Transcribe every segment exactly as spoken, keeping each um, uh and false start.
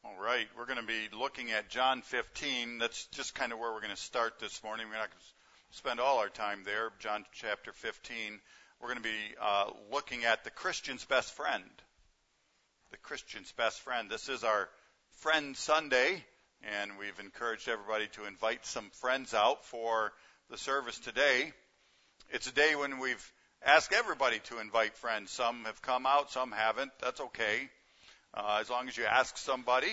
All right, we're going to be looking at John fifteen. That's just kind of where we're going to start this morning. We're not going to spend all our time there. John chapter fifteen. We're going to be uh, looking at the Christian's best friend. The Christian's best friend. This is our Friend Sunday, and we've encouraged everybody to invite some friends out for the service today. It's a day when we've asked everybody to invite friends. Some have come out, some haven't. That's okay. Uh, as long as you ask somebody.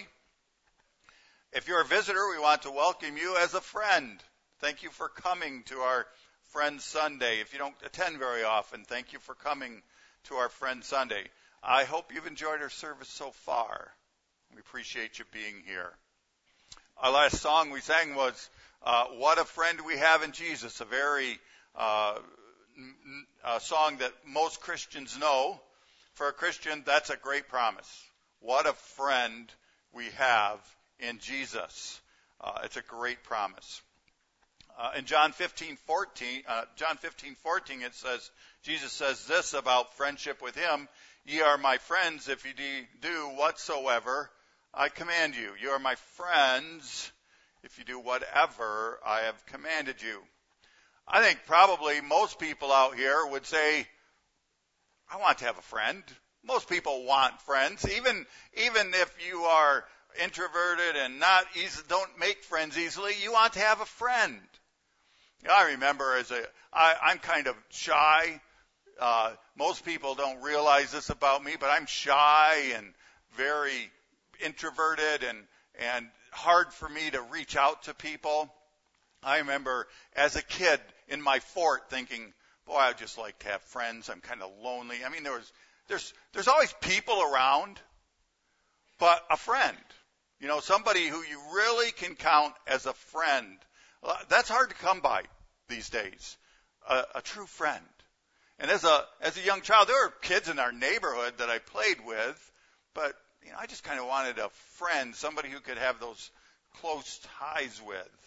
If you're a visitor, we want to welcome you as a friend. Thank you for coming to our Friend Sunday. If you don't attend very often, thank you for coming to our Friend Sunday. I hope you've enjoyed our service so far. We appreciate you being here. Our last song we sang was uh, What a Friend We Have in Jesus, a very uh, n- a song that most Christians know. For a Christian, that's a great promise. What a friend we have in Jesus. Uh, it's a great promise. Uh, in John fifteen fourteen, uh, John fifteen fourteen, it says, Jesus says this about friendship with him: "Ye are my friends if ye do whatsoever I command you." You are my friends if you do whatever I have commanded you. I think probably most people out here would say, I want to have a friend. Most people want friends, even even if you are introverted and not easy, don't make friends easily. You want to have a friend. I remember as a, I, I'm kind of shy. Uh, most people don't realize this about me, but I'm shy and very introverted and and hard for me to reach out to people. I remember as a kid in my fort thinking, boy, I'd just like to have friends. I'm kind of lonely. I mean, there was. There's there's always people around, but a friend, you know, somebody who you really can count as a friend, that's hard to come by these days, a, a true friend. And as a as a young child, there were kids in our neighborhood that I played with, but you know, I just kind of wanted a friend, somebody who could have those close ties with.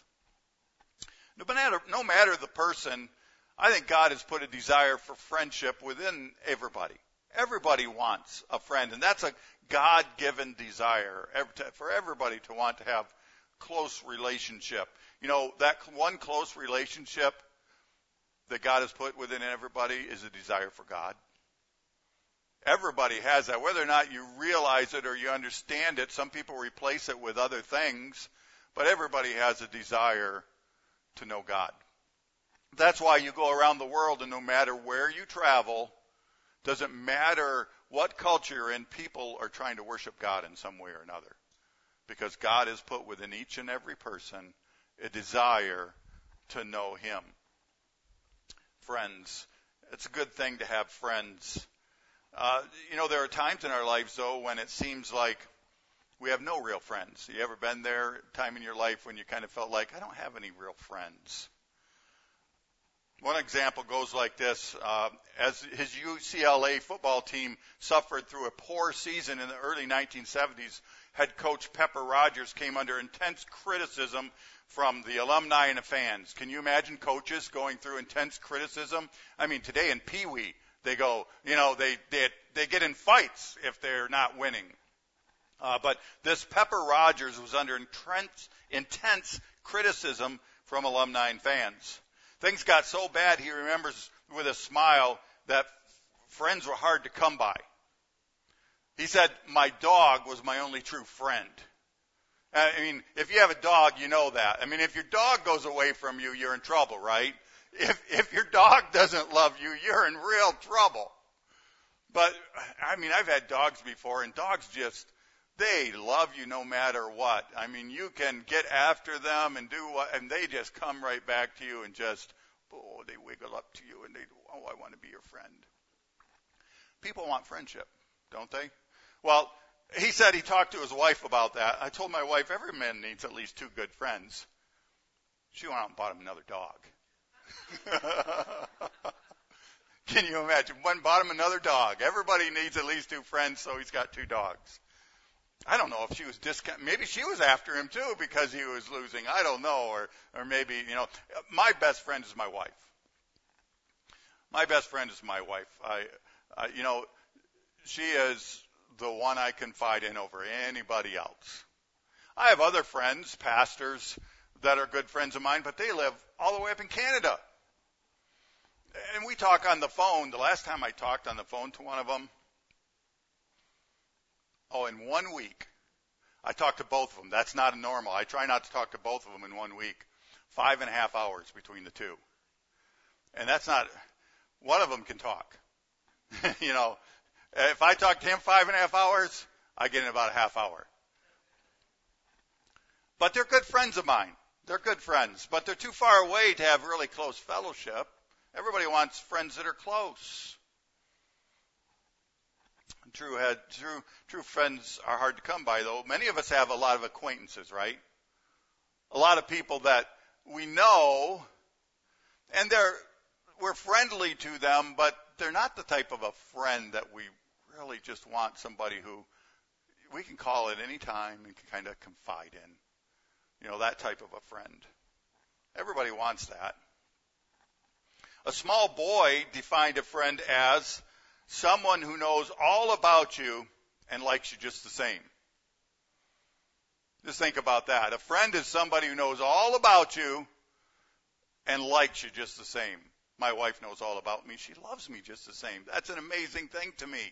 No matter, no matter the person, I think God has put a desire for friendship within everybody. Everybody wants a friend, and that's a God-given desire for everybody to want to have close relationship. You know, that one close relationship that God has put within everybody is a desire for God. Everybody has that, whether or not you realize it or you understand it. Some people replace it with other things, but everybody has a desire to know God. That's why you go around the world, and no matter where you travel, doesn't matter what culture you're in, people are trying to worship God in some way or another. Because God has put within each and every person a desire to know Him. Friends. It's a good thing to have friends. Uh, you know, there are times in our lives, though, when it seems like we have no real friends. You ever been there, a time in your life when you kind of felt like, I don't have any real friends? One example goes like this. Uh, as his U C L A football team suffered through a poor season in the early nineteen seventies, head coach Pepper Rogers came under intense criticism from the alumni and the fans. Can you imagine coaches going through intense criticism? I mean, today in Pee Wee, they go, you know, they they, they get in fights if they're not winning. Uh, but this Pepper Rogers was under intense, intense criticism from alumni and fans. Things got so bad, he remembers with a smile, that friends were hard to come by. He said, my dog was my only true friend. I mean, if you have a dog, you know that. I mean, if your dog goes away from you, you're in trouble, right? If if your dog doesn't love you, you're in real trouble. But, I mean, I've had dogs before, and dogs just, they love you no matter what. I mean, you can get after them and do what, and they just come right back to you and just, oh, they wiggle up to you and they, oh, I want to be your friend. People want friendship, don't they? Well, he said he talked to his wife about that. I told my wife, every man needs at least two good friends. She went out and bought him another dog. Can you imagine? One bought him another dog. Everybody needs at least two friends, so he's got two dogs. I don't know if she was discount. Maybe she was after him too because he was losing. I don't know, or or maybe you know. My best friend is my wife. My best friend is my wife. I, I you know, she is the one I confide in over anybody else. I have other friends, pastors, that are good friends of mine, but they live all the way up in Canada. And we talk on the phone. The last time I talked on the phone to one of them, oh, in one week, I talked to both of them. That's not normal. I try not to talk to both of them in one week. Five and a half hours between the two. And that's not, one of them can talk. You know, if I talk to him five and a half hours, I get in about a half hour. But they're good friends of mine. They're good friends, but they're too far away to have really close fellowship. Everybody wants friends that are close. True, had, true, true friends are hard to come by, though. Many of us have a lot of acquaintances, right? A lot of people that we know, and they're we're friendly to them, but they're not the type of a friend that we really just want somebody who we can call at any time and can kind of confide in. You know, that type of a friend. Everybody wants that. A small boy defined a friend as someone who knows all about you and likes you just the same. Just think about that. A friend is somebody who knows all about you and likes you just the same. My wife knows all about me. She loves me just the same. That's an amazing thing to me.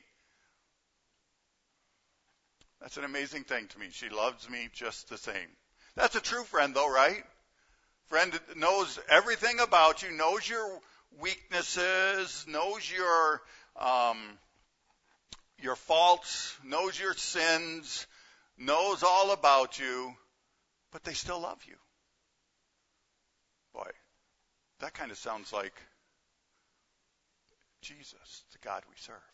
That's an amazing thing to me. She loves me just the same. That's a true friend, though, right? Friend knows everything about you, knows your weaknesses, knows your um, your faults, knows your sins, knows all about you, but they still love you. Boy, that kind of sounds like Jesus, the God we serve.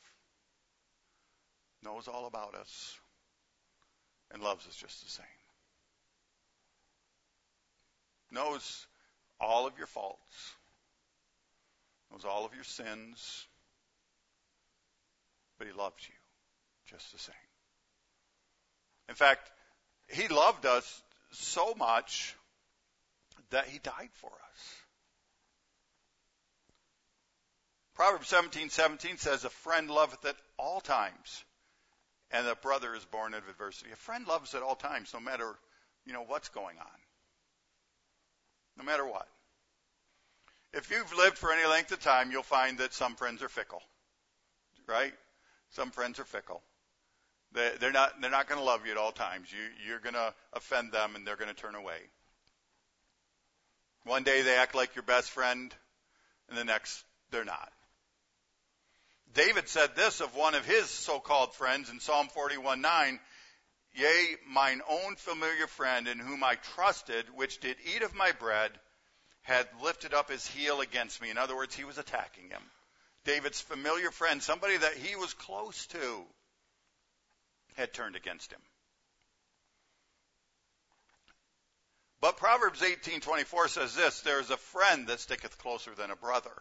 Knows all about us and loves us just the same. Knows all of your faults, knows all of your sins, but he loves you just the same. In fact, he loved us so much that he died for us. Proverbs seventeen seventeen says, a friend loveth at all times, and a brother is born of adversity. A friend loves at all times, no matter, you know, what's going on. No matter what. If you've lived for any length of time, you'll find that some friends are fickle. Right? Some friends are fickle. They, they're not, they're not going to love you at all times. You, you're going to offend them and they're going to turn away. One day they act like your best friend, and the next they're not. David said this of one of his so-called friends in Psalm forty-one nine, yea, mine own familiar friend in whom I trusted, which did eat of my bread, had lifted up his heel against me. In other words, he was attacking him. David's familiar friend, somebody that he was close to, had turned against him. But Proverbs eighteen twenty-four says this, there is a friend that sticketh closer than a brother.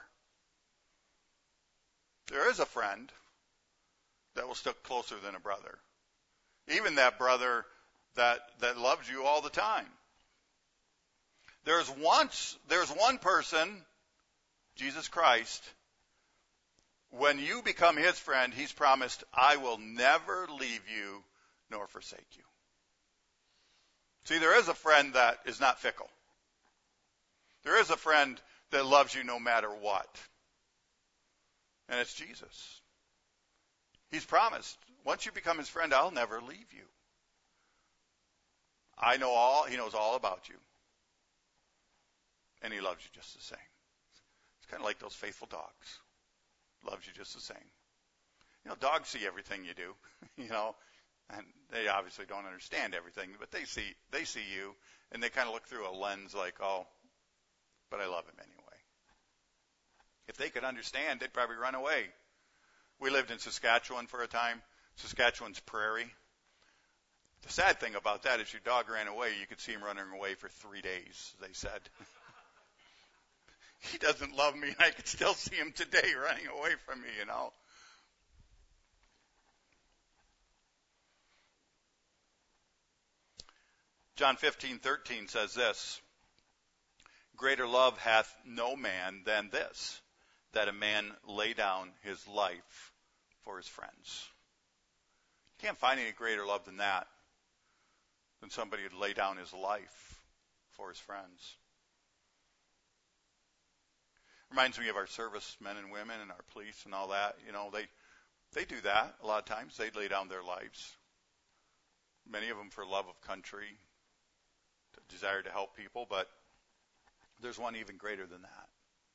There is a friend that will stick closer than a brother. Even that brother that, that loves you all the time. There's once, there's one person, Jesus Christ, when you become his friend, he's promised, I will never leave you nor forsake you. See, there is a friend that is not fickle. There is a friend that loves you no matter what. And it's Jesus. He's promised, once you become his friend, I'll never leave you. I know all, he knows all about you. And he loves you just the same. It's kind of like those faithful dogs. Loves you just the same. You know, dogs see everything you do, you know, and they obviously don't understand everything, but they see, they see you, and they kind of look through a lens like, oh, but I love him anyway. If they could understand, they'd probably run away. We lived in Saskatchewan for a time. Saskatchewan's prairie. The sad thing about that is your dog ran away. You could see him running away for three days, they said. He doesn't love me, and I could still see him today running away from me, you know. John fifteen thirteen says this, greater love hath no man than this, that a man lay down his life for his friends. You can't find any greater love than that. than somebody who'd lay down his life for his friends. Reminds me of our servicemen and women and our police and all that. You know, they they do that a lot of times. They lay down their lives. Many of them for love of country, desire to help people, but there's one even greater than that.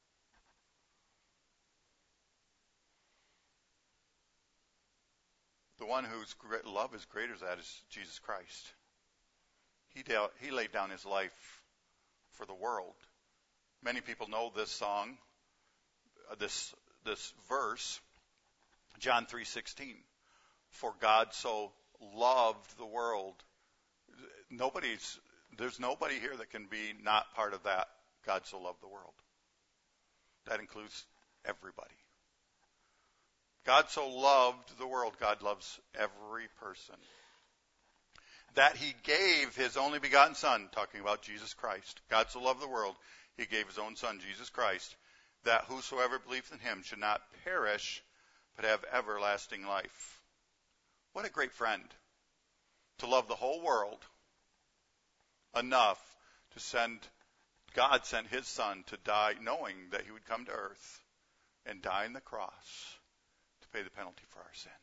The one whose love is greater than that is Jesus Christ. He, de- he laid down his life for the world. Many people know this song, uh, this this verse, John three sixteen. For God so loved the world. Nobody's there's nobody here that can be not part of that. God so loved the world. That includes everybody. God so loved the world. God loves every person. That he gave his only begotten Son, talking about Jesus Christ. God so loved the world, he gave his own Son, Jesus Christ, that whosoever believeth in him should not perish, but have everlasting life. What a great friend. To love the whole world enough to send, God sent his Son to die, knowing that he would come to earth and die on the cross to pay the penalty for our sin.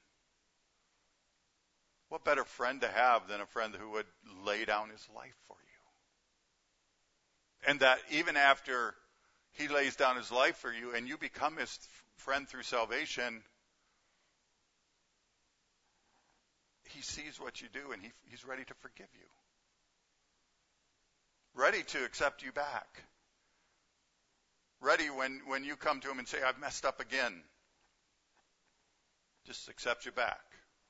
What better friend to have than a friend who would lay down his life for you? And that even after he lays down his life for you and you become his friend through salvation, he sees what you do and he, he's ready to forgive you. Ready to accept you back. Ready when, when you come to him and say, I've messed up again. Just accept you back.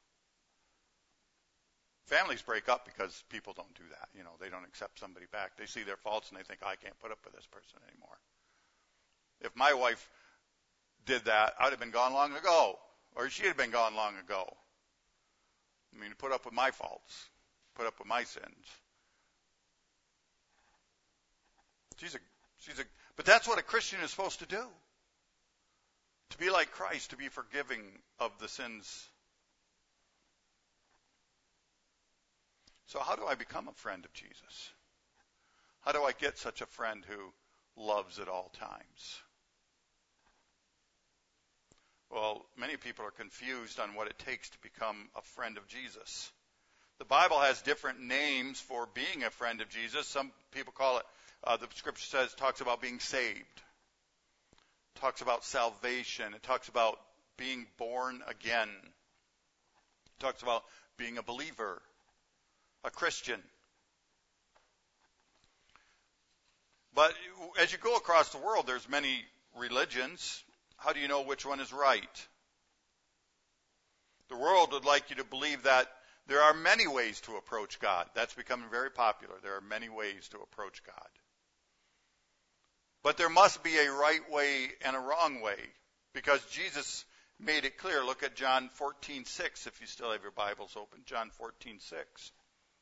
Families break up because people don't do that. You know, they don't accept somebody back. They see their faults and they think, I can't put up with this person anymore. If my wife did that, I'd have been gone long ago. Or she'd have been gone long ago. I mean, put up with my faults. Put up with my sins. She's a, she's a, but that's what a Christian is supposed to do. To be like Christ, to be forgiving of the sins. So how do I become a friend of Jesus? How do I get such a friend who loves at all times? Well, many people are confused on what it takes to become a friend of Jesus. The Bible has different names for being a friend of Jesus. Some people call it, uh, the scripture says, talks about being saved. Talks about salvation. It talks about being born again. It talks about being a believer. A Christian. But as you go across the world, there's many religions. How do you know which one is right? The world would like you to believe that there are many ways to approach God. That's becoming very popular. There are many ways to approach God. But there must be a right way and a wrong way, because Jesus made it clear. Look at John fourteen six if you still have your Bibles open. John fourteen six.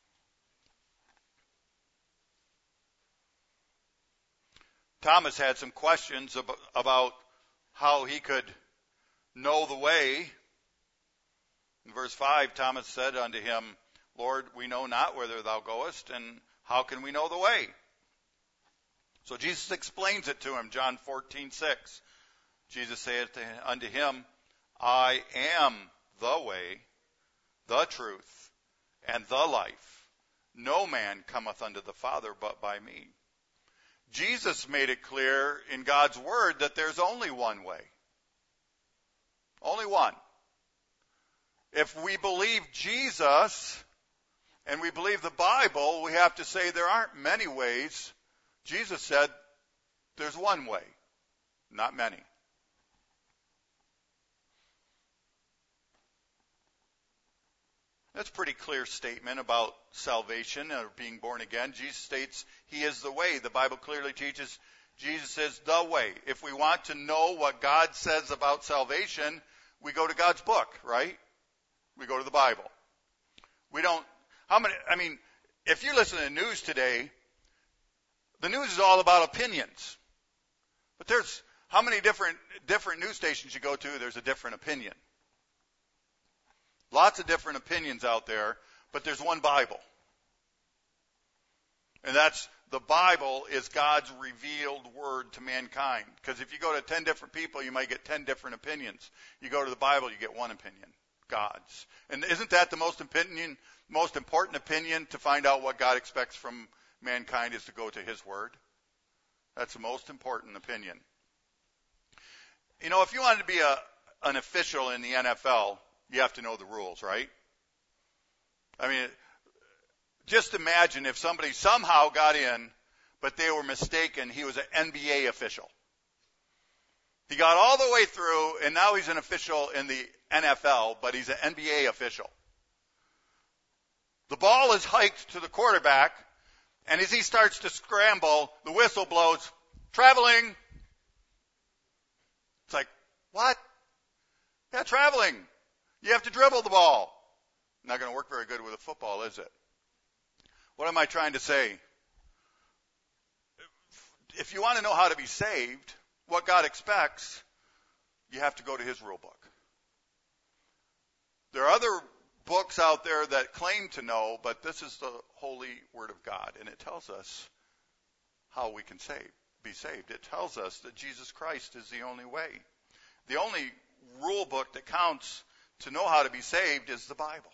Thomas had some questions about how he could know the way. In verse five, Thomas said unto him, Lord, we know not whither thou goest, and how can we know the way? So Jesus explains it to him, John fourteen six. Jesus saith unto him, I am the way, the truth, and the life. No man cometh unto the Father but by me. Jesus made it clear in God's word that there's only one way. Only one. If we believe Jesus and we believe the Bible, we have to say there aren't many ways. Jesus said there's one way, not many. That's a pretty clear statement about salvation or being born again. Jesus states he is the way. The Bible clearly teaches Jesus is the way. If we want to know what God says about salvation, we go to God's book, right? We go to the Bible. We don't, how many, I mean, if you listen to the news today, the news is all about opinions. But there's, how many different, different news stations you go to, there's a different opinion. Lots of different opinions out there, but there's one Bible. And that's, the Bible is God's revealed word to mankind. Because if you go to ten different people, you might get ten different opinions. You go to the Bible, you get one opinion, God's. And isn't that the most opinion, most important opinion to find out what God expects from mankind is to go to his word? That's the most important opinion. You know, if you wanted to be a, an official in the N F L, you have to know the rules, right? I mean, just imagine if somebody somehow got in, but they were mistaken. He was an N B A official. He got all the way through, and now he's an official in the N F L, but he's an N B A official. The ball is hiked to the quarterback, and as he starts to scramble, the whistle blows, traveling. It's like, what? Yeah, traveling. You have to dribble the ball. Not going to work very good with a football, is it? What am I trying to say? If you want to know how to be saved, what God expects, you have to go to his rule book. There are other books out there that claim to know, but this is the holy word of God, and it tells us how we can save, be saved. It tells us that Jesus Christ is the only way. The only rule book that counts to know how to be saved is the Bible.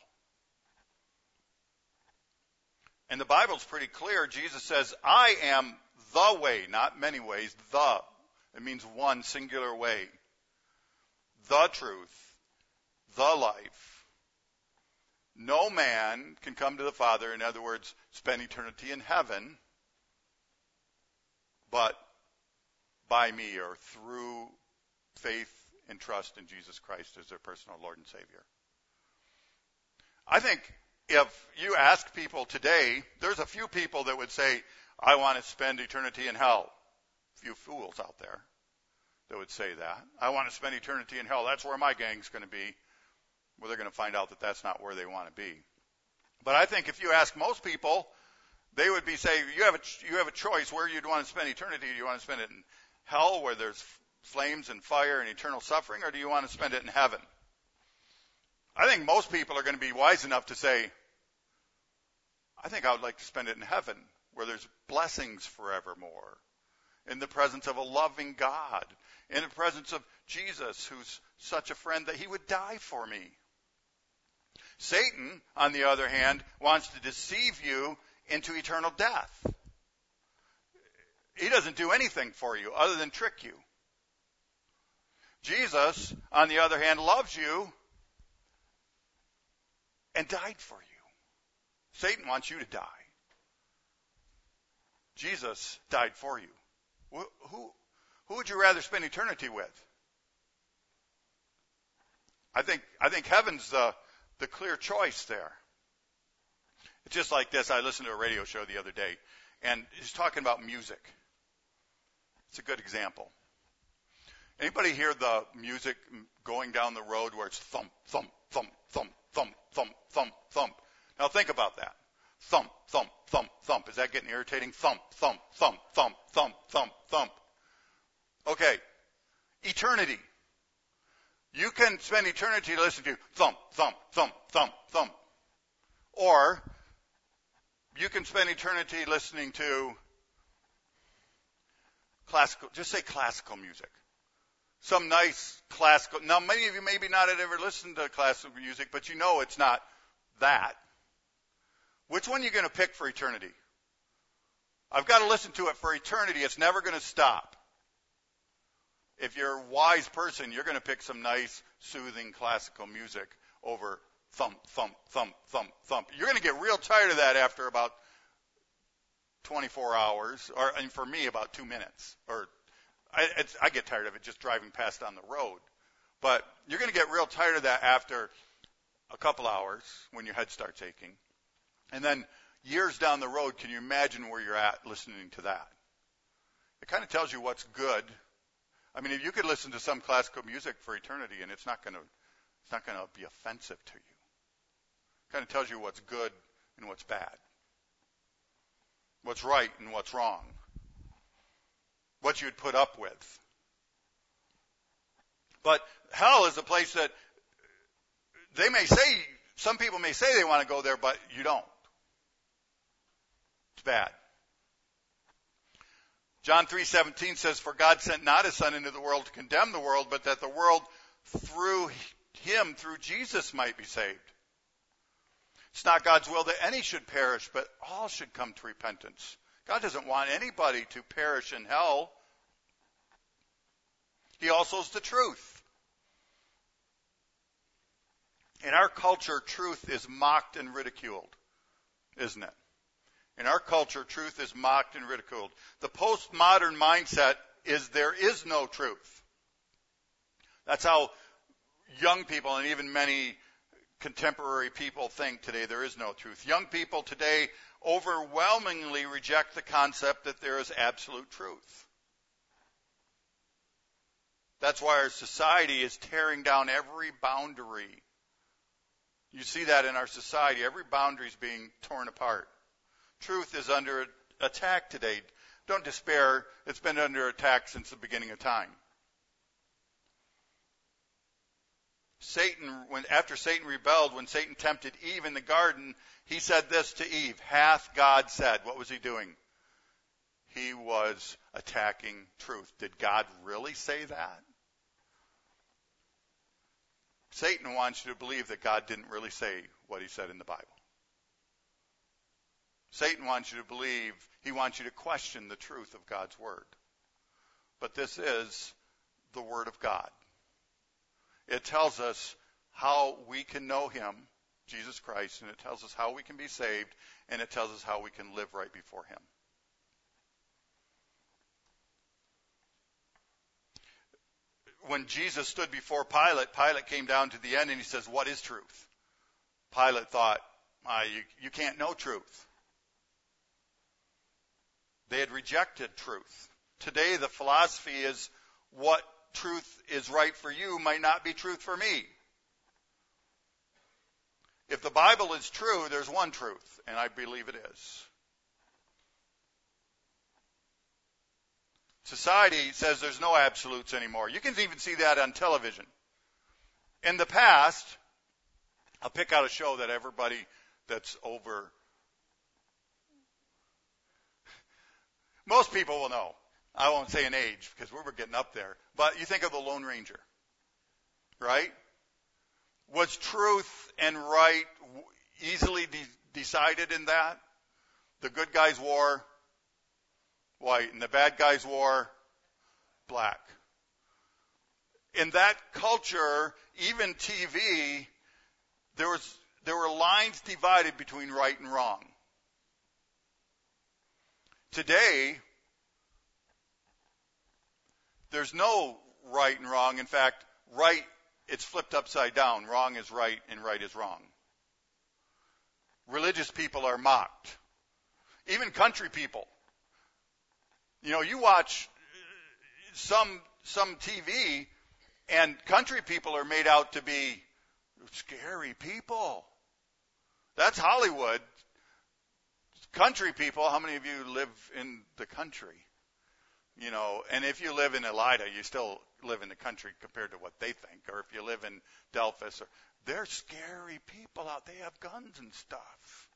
And the Bible's pretty clear. Jesus says, I am the way, not many ways, the. It means one singular way. The truth, the life. No man can come to the Father, in other words, spend eternity in heaven, but by me or through faith and trust in Jesus Christ as their personal Lord and Savior. I think if you ask people today, there's a few people that would say, I want to spend eternity in hell. A few fools out there that would say that. I want to spend eternity in hell. That's where my gang's going to be. Well, they're going to find out that that's not where they want to be. But I think if you ask most people, they would be saying, you have a, you have a choice where you'd want to spend eternity. Do you want to spend it in hell where there's flames and fire and eternal suffering, or do you want to spend it in heaven? I think most people are going to be wise enough to say, I think I would like to spend it in heaven, where there's blessings forevermore, in the presence of a loving God, in the presence of Jesus, who's such a friend that he would die for me. Satan, on the other hand, wants to deceive you into eternal death. He doesn't do anything for you other than trick you. Jesus, on the other hand, loves you and died for you. Satan wants you to die. Jesus died for you. Who, who, who would you rather spend eternity with? I think I think heaven's the, the clear choice there. It's just like this. I listened to a radio show the other day, and he's talking about music. It's a good example. Anybody hear the music going down the road where it's thump, thump, thump, thump, thump, thump, thump, thump? Now think about that. Thump, thump, thump, thump. Is that getting irritating? Thump, thump, thump, thump, thump, thump, thump. Okay. Eternity. You can spend eternity listening to thump, thump, thump, thump, thump. Or you can spend eternity listening to classical, just say classical music. Some nice classical. Now, many of you maybe not have ever listened to classical music, but you know it's not that. Which one are you going to pick for eternity? I've got to listen to it for eternity. It's never going to stop. If you're a wise person, you're going to pick some nice, soothing classical music over thump, thump, thump, thump, thump. You're going to get real tired of that after about twenty-four hours, or and for me, about two minutes. Or I, it's, I get tired of it just driving past on the road. But you're going to get real tired of that after a couple hours when your head starts aching. And then years down the road, can you imagine where you're at listening to that? It kind of tells you what's good. I mean, if you could listen to some classical music for eternity, and it's not going to, it's not going to be offensive to you. It kind of tells you what's good and what's bad, what's right and what's wrong, what you'd put up with. But hell is a place that they may say, some people may say they want to go there, but you don't. It's bad. John three seventeen says, "For God sent not his Son into the world to condemn the world, but that the world through him, through Jesus, might be saved." It's not God's will that any should perish, but all should come to repentance. God doesn't want anybody to perish in hell. He also is the truth. In our culture, truth is mocked and ridiculed, isn't it? In our culture, truth is mocked and ridiculed. The postmodern mindset is there is no truth. That's how young people and even many contemporary people think today. There is no truth. Young people today overwhelmingly reject the concept that there is absolute truth. That's why our society is tearing down every boundary. You see that in our society. Every boundary is being torn apart. Truth is under attack today. Don't despair. It's been under attack since the beginning of time. Satan, when after Satan rebelled, when Satan tempted Eve in the garden, he said this to Eve, "Hath God said?" What was he doing? He was attacking truth. Did God really say that? Satan wants you to believe that God didn't really say what he said in the Bible. Satan wants you to believe, he wants you to question the truth of God's word. But this is the word of God. It tells us how we can know him, Jesus Christ, and it tells us how we can be saved, and it tells us how we can live right before him. When Jesus stood before Pilate, Pilate came down to the end and he says, "What is truth?" Pilate thought, ah, you, you can't know truth. They had rejected truth. Today the philosophy is what truth is right for you might not be truth for me. If the Bible is true, there's one truth, and I believe it is. Society says there's no absolutes anymore. You can even see that on television. In the past, I'll pick out a show that everybody that's over, most people will know. I won't say an age because we were getting up there. But you think of the Lone Ranger, right? Was truth and right easily de- decided in that? The good guys wore white, and the bad guys wore black. In that culture, even T V, there was there were lines divided between right and wrong. Today, there's no right and wrong. In fact, right, it's flipped upside down. Wrong is right and right is wrong. Religious people are mocked. Even country people. You know, you watch some some T V, and country people are made out to be scary people. That's Hollywood. Country people, how many of you live in the country? You know, and if you live in Elida, you still live in the country compared to what they think. Or if you live in Delphus, or, they're scary people out. They have guns and stuff.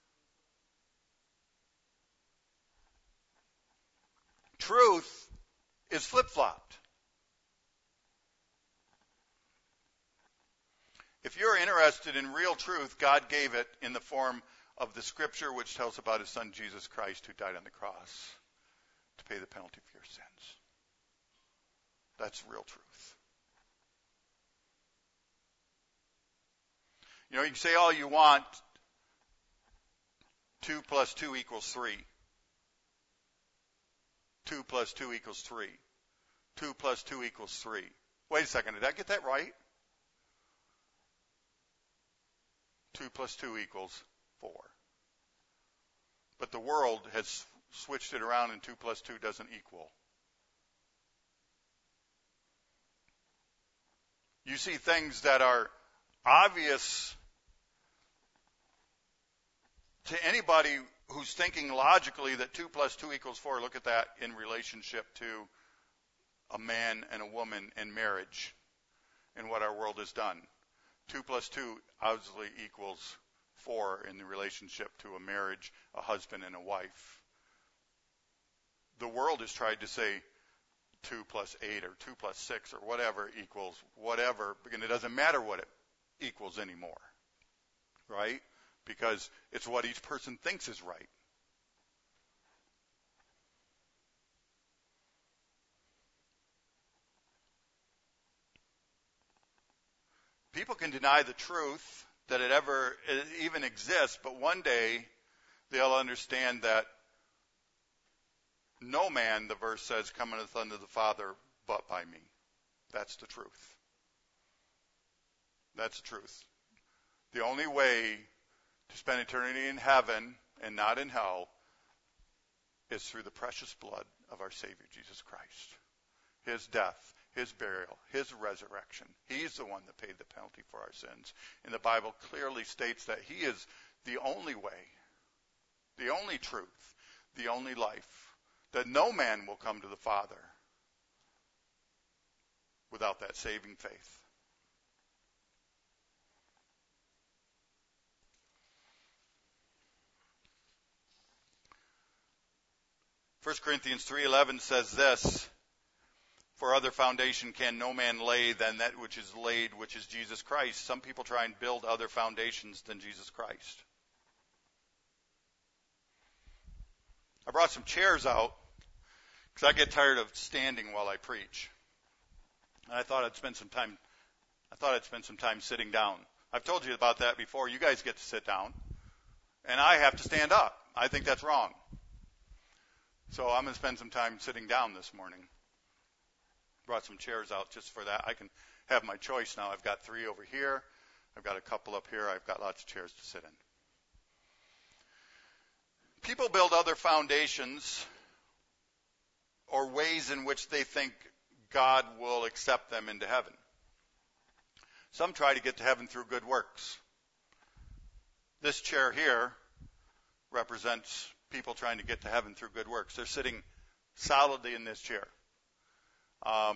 Truth is flip-flopped. If you're interested in real truth, God gave it in the form of the scripture which tells about his son Jesus Christ who died on the cross to pay the penalty for your sins. That's real truth. You know, you can say all you want, two plus two equals three. Two plus two equals three. Two plus two equals three. Wait a second, did I get that right? Two plus two equals four. But the world has switched it around and two plus two doesn't equal. You see things that are obvious to anybody who's thinking logically that two plus two equals four. Look at that in relationship to a man and a woman in marriage and what our world has done. Two plus two obviously equals four in the relationship to a marriage, a husband and a wife. the world has tried to say two plus eight or two plus six or whatever equals whatever, and it doesn't matter what it equals anymore, right? Because it's what each person thinks is right. People can deny the truth that it ever it even exists, but one day they'll understand that no man, the verse says, cometh unto the Father but by me. That's the truth. That's the truth. The only way to spend eternity in heaven and not in hell is through the precious blood of our Savior Jesus Christ. His death, his burial, his resurrection. He's the one that paid the penalty for our sins. And the Bible clearly states that he is the only way, the only truth, the only life, that no man will come to the Father without that saving faith. First Corinthians three eleven says this, for other foundation can no man lay than that which is laid, which is Jesus Christ. Some people try and build other foundations than Jesus Christ. I brought some chairs out because I get tired of standing while I preach. And I thought I'd spend some time I thought I'd spend some time sitting down. I've told you about that before. You guys get to sit down, and I have to stand up. I think that's wrong. So I'm going to spend some time sitting down this morning. Brought some chairs out just for that. I can have my choice now. I've got three over here. I've got a couple up here. I've got lots of chairs to sit in. People build other foundations or ways in which they think God will accept them into heaven. Some try to get to heaven through good works. This chair here represents people trying to get to heaven through good works. They're sitting solidly in this chair. Um,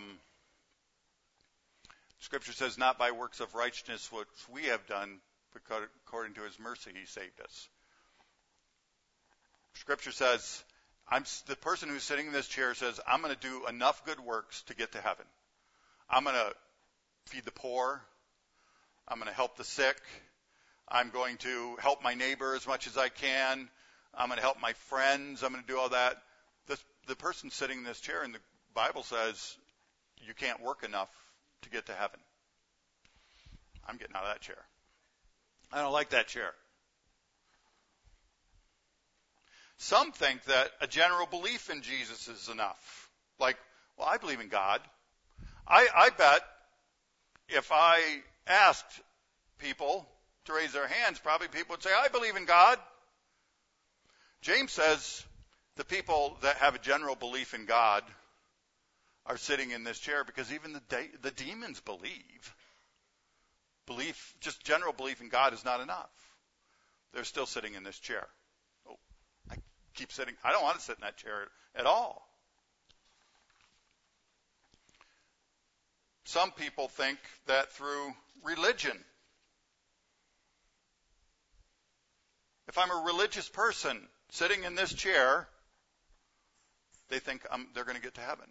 Scripture says, not by works of righteousness which we have done, but according to his mercy he saved us. Scripture says, I'm the person who's sitting in this chair says, I'm going to do enough good works to get to heaven. I'm going to feed the poor. I'm going to help the sick. I'm going to help my neighbor as much as I can. I'm going to help my friends. I'm going to do all that. The, the person sitting in this chair in the Bible says, you can't work enough to get to heaven. I'm getting out of that chair. I don't like that chair. Some think that a general belief in Jesus is enough. Like, well, I believe in God. I, I bet if I asked people to raise their hands, probably people would say, I believe in God. James says the people that have a general belief in God are sitting in this chair because even the de- the demons believe. Belief, just general belief in God is not enough. They're still sitting in this chair. Oh, I keep sitting. I don't want to sit in that chair at all. Some people think that through religion, if I'm a religious person sitting in this chair, they think I'm, they're going to get to heaven.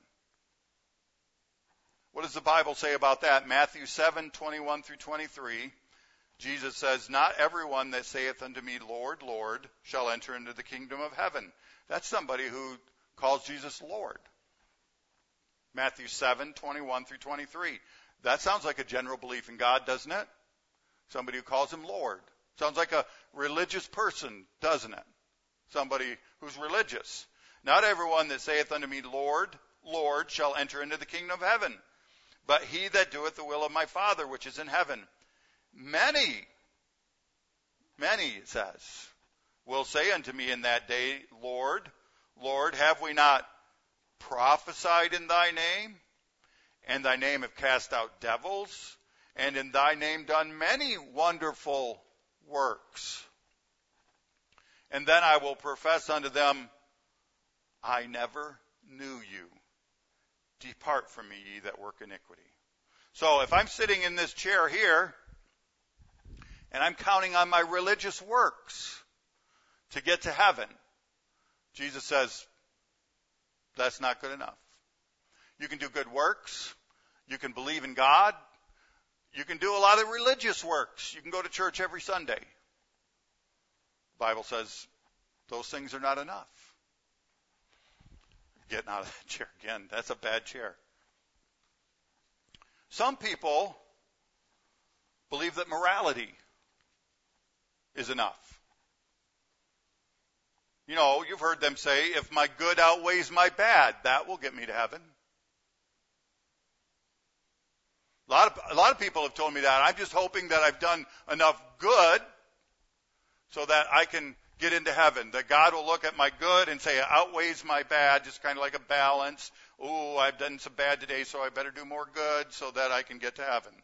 What does the Bible say about that? Matthew seven, twenty-one through twenty-three, Jesus says, not everyone that saith unto me, Lord, Lord, shall enter into the kingdom of heaven. That's somebody who calls Jesus Lord. Matthew seven, twenty-one through twenty-three. That sounds like a general belief in God, doesn't it? Somebody who calls him Lord. Sounds like a religious person, doesn't it? Somebody who's religious. Not everyone that saith unto me, Lord, Lord, shall enter into the kingdom of heaven, but he that doeth the will of my Father which is in heaven. Many, many, it says, will say unto me in that day, Lord, Lord, have we not prophesied in thy name? And thy name have cast out devils, and in thy name done many wonderful works. And then I will profess unto them, I never knew you. Depart from me, ye that work iniquity. So if I'm sitting in this chair here, and I'm counting on my religious works to get to heaven, Jesus says, That's not good enough. You can do good works. You can believe in God. You can do a lot of religious works. You can go to church every Sunday. The Bible says those things are not enough. Getting out of that chair again. That's a bad chair. Some people believe that morality is enough. You know, you've heard them say, if my good outweighs my bad, that will get me to heaven. A lot of, a lot of people have told me that. I'm just hoping that I've done enough good so that I can get into heaven. That God will look at my good and say it outweighs my bad, just kind of like a balance. Ooh, I've done some bad today, so I better do more good so that I can get to heaven.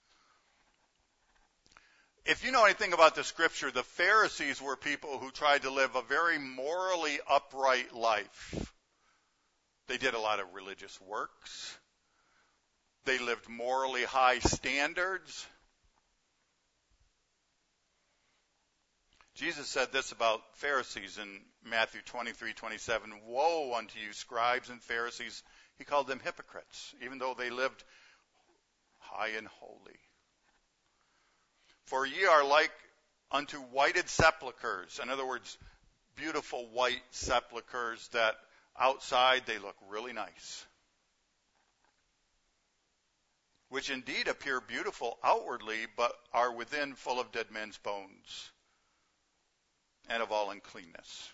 If you know anything about the scripture, the Pharisees were people who tried to live a very morally upright life. They did a lot of religious works. They lived morally high standards. Jesus said this about Pharisees in Matthew twenty-three twenty-seven. Woe unto you, scribes and Pharisees. He called them hypocrites, even though they lived high and holy. For ye are like unto whited sepulchres. In other words, beautiful white sepulchres that outside they look really nice. Which indeed appear beautiful outwardly, but are within full of dead men's bones and of all uncleanness.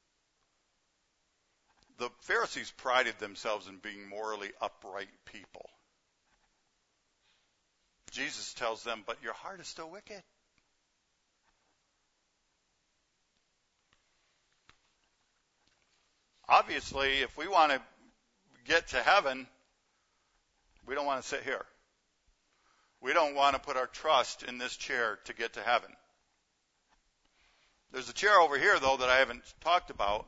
The Pharisees prided themselves in being morally upright people. Jesus tells them, but your heart is still wicked. Obviously, if we want to get to heaven, we don't want to sit here. We don't want to put our trust in this chair to get to heaven. There's a chair over here, though, that I haven't talked about.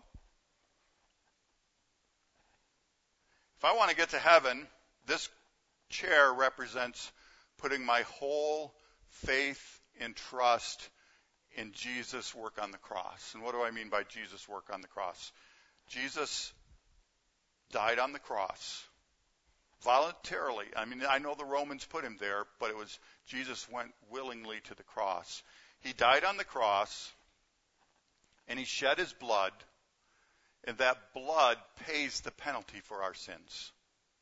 If I want to get to heaven, this chair represents putting my whole faith and trust in Jesus' work on the cross. And what do I mean by Jesus' work on the cross? Jesus died on the cross voluntarily. I mean, I know the Romans put him there, but it was Jesus went willingly to the cross. He died on the cross, and he shed his blood, and that blood pays the penalty for our sins.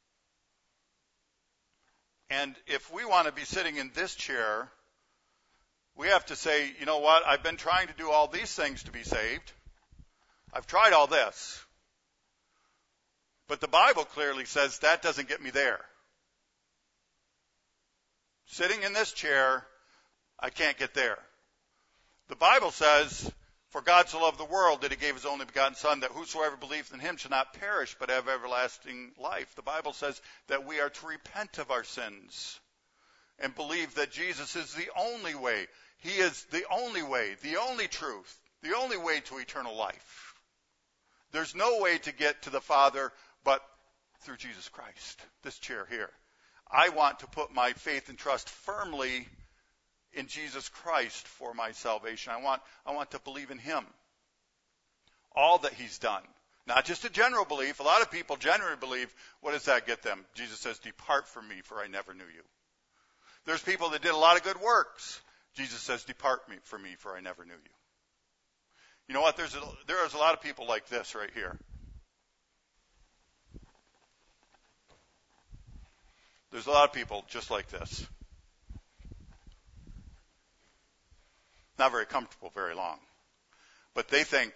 And if we want to be sitting in this chair, we have to say, you know what, I've been trying to do all these things to be saved. I've tried all this. But the Bible clearly says that doesn't get me there. Sitting in this chair, I can't get there. The Bible says, for God so loved the world that he gave his only begotten Son, that whosoever believeth in him shall not perish, but have everlasting life. The Bible says that we are to repent of our sins and believe that Jesus is the only way. He is the only way, the only truth, the only way to eternal life. There's no way to get to the Father but through Jesus Christ, this chair here. I want to put my faith and trust firmly in Jesus Christ for my salvation. I want, I want to believe in him. All that he's done. Not just a general belief. A lot of people generally believe, what does that get them? Jesus says, depart from me, for I never knew you. There's people that did a lot of good works. Jesus says, depart me from me, for I never knew you. You know what? There's a, there is a lot of people like this right here. There's a lot of people just like this. Not very comfortable very long. But they think,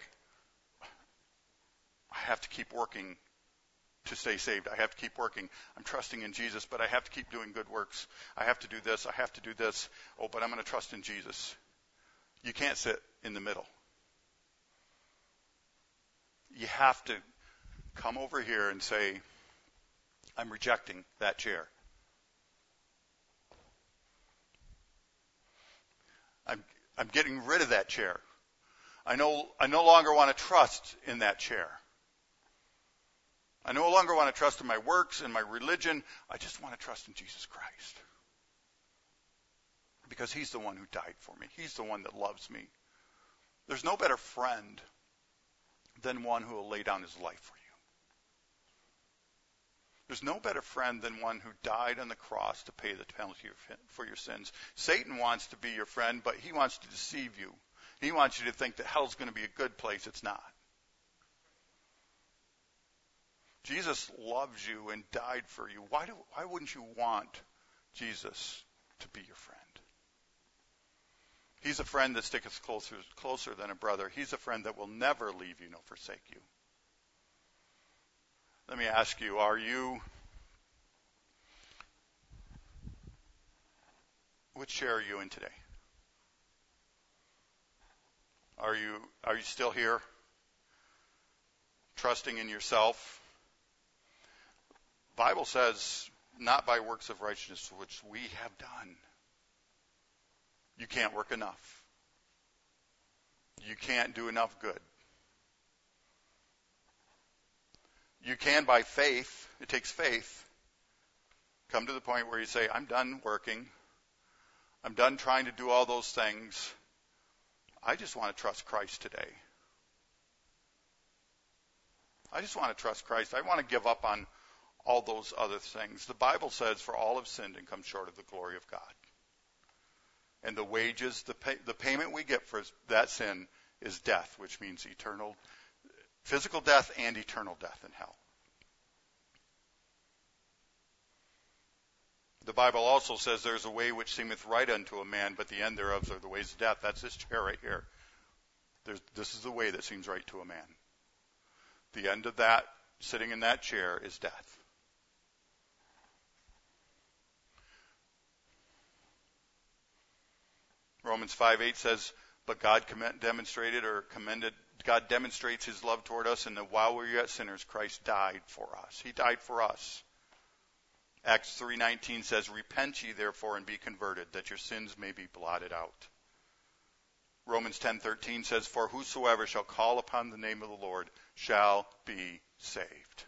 I have to keep working to stay saved. I have to keep working. I'm trusting in Jesus, but I have to keep doing good works. I have to do this. I have to do this. Oh, but I'm going to trust in Jesus. You can't sit in the middle. You have to come over here and say, I'm rejecting that chair. I'm I'm getting rid of that chair. I no, I no longer want to trust in that chair. I no longer want to trust in my works, in my religion. I just want to trust in Jesus Christ. Because he's the one who died for me. He's the one that loves me. There's no better friend than one who will lay down his life for you. There's no better friend than one who died on the cross to pay the penalty for your sins. Satan wants to be your friend, but he wants to deceive you. He wants you to think that hell's going to be a good place. It's not. Jesus loves you and died for you. Why do, why wouldn't you want Jesus to be your friend? He's a friend that sticketh closer, closer than a brother. He's a friend that will never leave you nor forsake you. Let me ask you, are you, which chair are you in today? Are you, are you still here? Trusting in yourself? The Bible says, not by works of righteousness which we have done. You can't work enough. You can't do enough good. You can, by faith, it takes faith, come to the point where you say, I'm done working. I'm done trying to do all those things. I just want to trust Christ today. I just want to trust Christ. I want to give up on all those other things. The Bible says, for all have sinned and come short of the glory of God. And the wages, the pay, the payment we get for that sin is death, which means eternal physical death and eternal death in hell. The Bible also says there's a way which seemeth right unto a man, but the end thereof are the ways of death. That's this chair right here. There's, this is the way that seems right to a man. The end of that, sitting in that chair, is death. Romans five eight says, but God demonstrated or commended, God demonstrates his love toward us, and that while we were yet sinners, Christ died for us. He died for us. Acts three nineteen says, repent ye therefore and be converted, that your sins may be blotted out. Romans ten thirteen says, for whosoever shall call upon the name of the Lord shall be saved.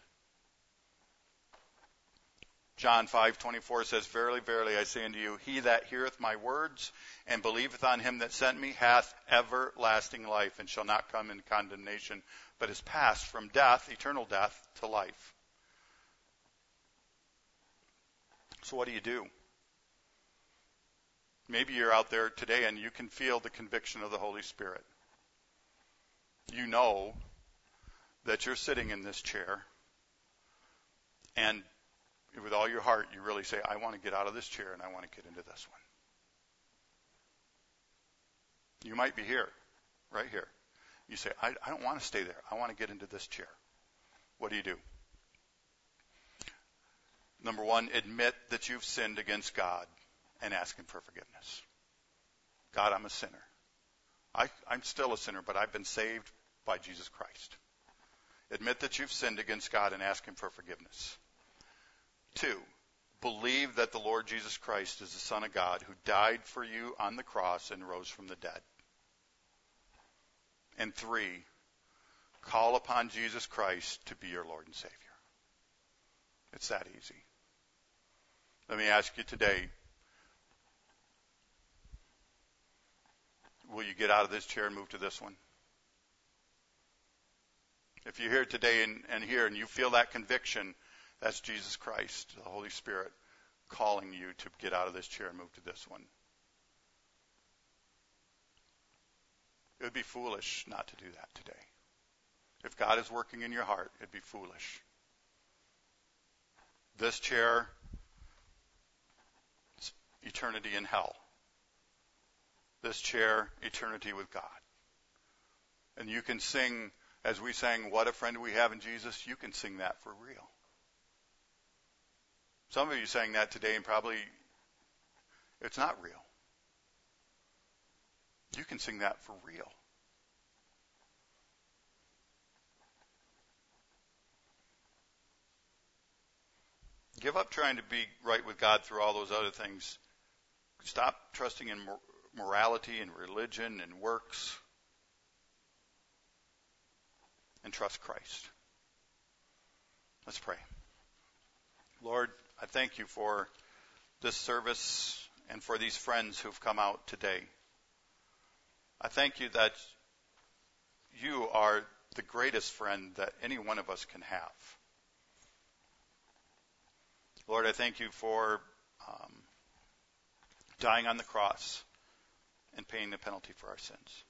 John five twenty-four says, verily, verily, I say unto you, he that heareth my words and believeth on him that sent me hath everlasting life, and shall not come into condemnation, but is passed from death, eternal death, to life. So what do you do? Maybe you're out there today and you can feel the conviction of the Holy Spirit. You know that you're sitting in this chair, and with all your heart, you really say, I want to get out of this chair and I want to get into this one. You might be here, right here. You say, I, I don't want to stay there. I want to get into this chair. What do you do? Number one, admit that you've sinned against God and ask him for forgiveness. God, I'm a sinner. I, I'm still a sinner, but I've been saved by Jesus Christ. Admit that you've sinned against God and ask him for forgiveness. Two, believe that the Lord Jesus Christ is the Son of God who died for you on the cross and rose from the dead. And three, call upon Jesus Christ to be your Lord and Savior. It's that easy. Let me ask you today, will you get out of this chair and move to this one? If you're here today and, and here and you feel that conviction, that's Jesus Christ, the Holy Spirit, calling you to get out of this chair and move to this one. It would be foolish not to do that today. If God is working in your heart, it'd be foolish. This chair, eternity in hell. This chair, eternity with God. And you can sing, as we sang, what a friend we have in Jesus, you can sing that for real. Some of you sang that today and probably it's not real. You can sing that for real. Give up trying to be right with God through all those other things. Stop trusting in morality and religion and works. And trust Christ. Let's pray. Lord, I thank you for this service and for these friends who've come out today. I thank you that you are the greatest friend that any one of us can have. Lord, I thank you for um, dying on the cross and paying the penalty for our sins.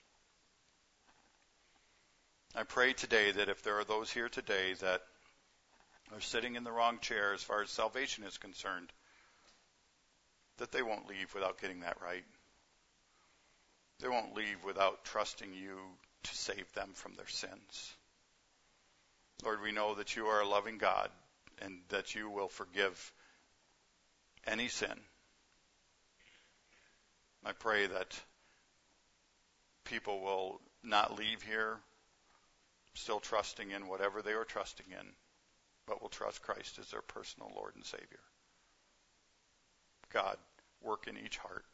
I pray today that if there are those here today that are sitting in the wrong chair as far as salvation is concerned, that they won't leave without getting that right. They won't leave without trusting you to save them from their sins. Lord, we know that you are a loving God and that you will forgive any sin. I pray that people will not leave here still trusting in whatever they were trusting in, but will trust Christ as their personal Lord and Savior. God, work in each heart.